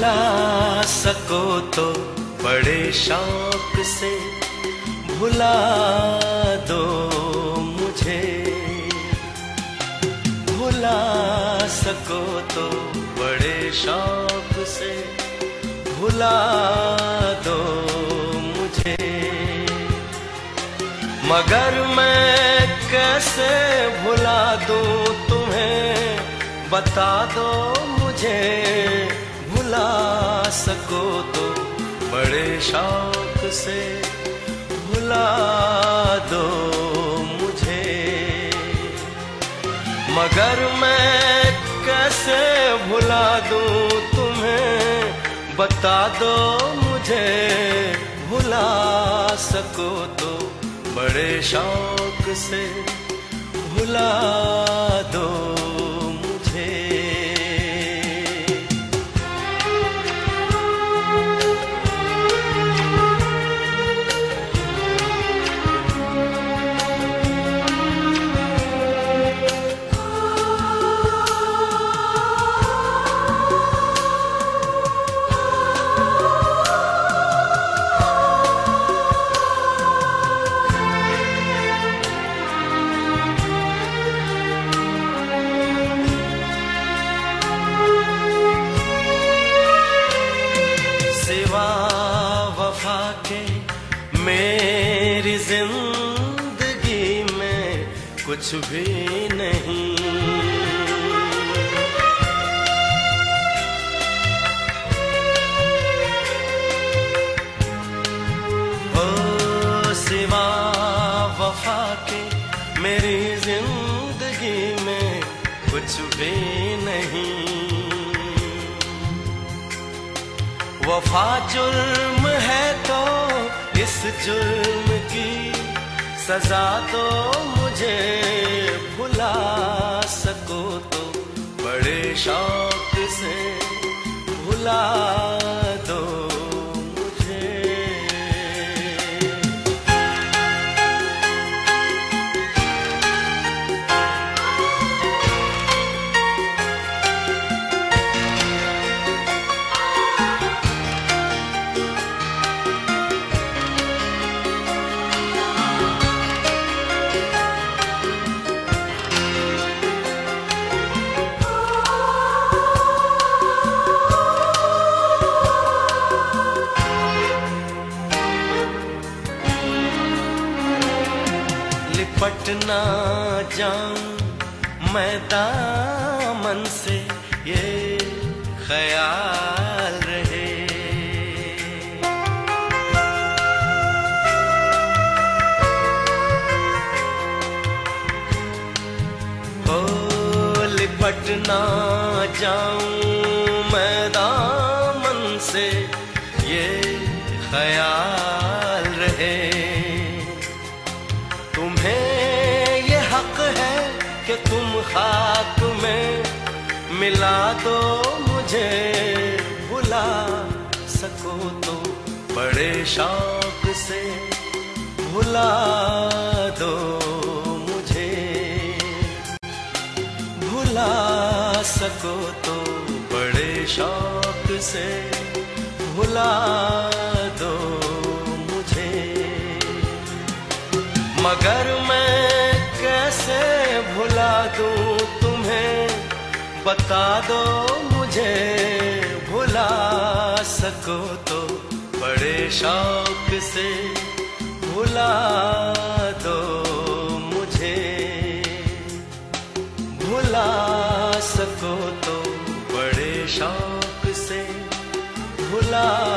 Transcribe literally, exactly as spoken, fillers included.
भुला सको तो बड़े शौक से भुला दो मुझे। भुला सको तो बड़े शौक से भुला दो मुझे। मगर मैं कैसे भुला दूं तुम्हें, बता दो मुझे। भुला सको तो बड़े शौक से भुला दो मुझे। मगर मैं कैसे भुला दूं तुम्हें, बता दो मुझे। भुला सको तो बड़े शौक से भुला दो मुझे। वफा के मेरी जिंदगी में कुछ भी नहीं। ओ सिवा वफा के मेरी जिंदगी में कुछ भी नहीं। वफा जुर्म है तो इस जुर्म की सजा दो मुझे। भुला सको तो बड़े शौक से भुला दो मुझे। लिपट ना जाऊं मैं दामन से, ये ख्याल रहे। ओ लिपट ना जाऊं मैं दामन से, ये ख्याल रहे। तुम्हें ये हक है कि तुम खाक में मिला दो मुझे। भुला सको तो बड़े शौक से भुला दो मुझे। भुला सको तो बड़े शौक से भुला दो मुझे। मगर मैं कैसे भुला दूं तुम्हें, बता दो मुझे। भुला सको तो बड़े शौक से भुला दो मुझे। भुला सको तो बड़े शौक से भुला